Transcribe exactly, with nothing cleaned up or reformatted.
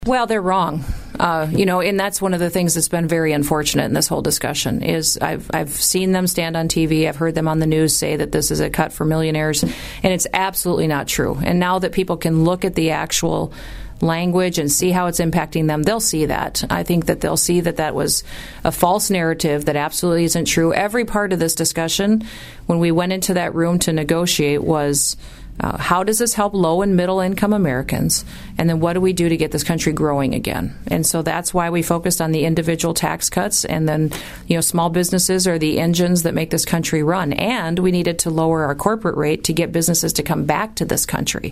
Well, they're wrong. Uh, you know, and that's one of the things that's been very unfortunate in this whole discussion is I've I've seen them stand on T V. I've heard them on the news say that this is a cut for millionaires, and it's absolutely not true. And now that people can look at the actual language and see how it's impacting them, they'll see that. I think that they'll see that that was a false narrative that absolutely isn't true. Every part of this discussion, when we went into that room to negotiate, was Uh, how does this help low and middle income Americans? And then what do we do to get this country growing again? And so that's why we focused on the individual tax cuts. And then, you know, small businesses are the engines that make this country run. And we needed to lower our corporate rate to get businesses to come back to this country.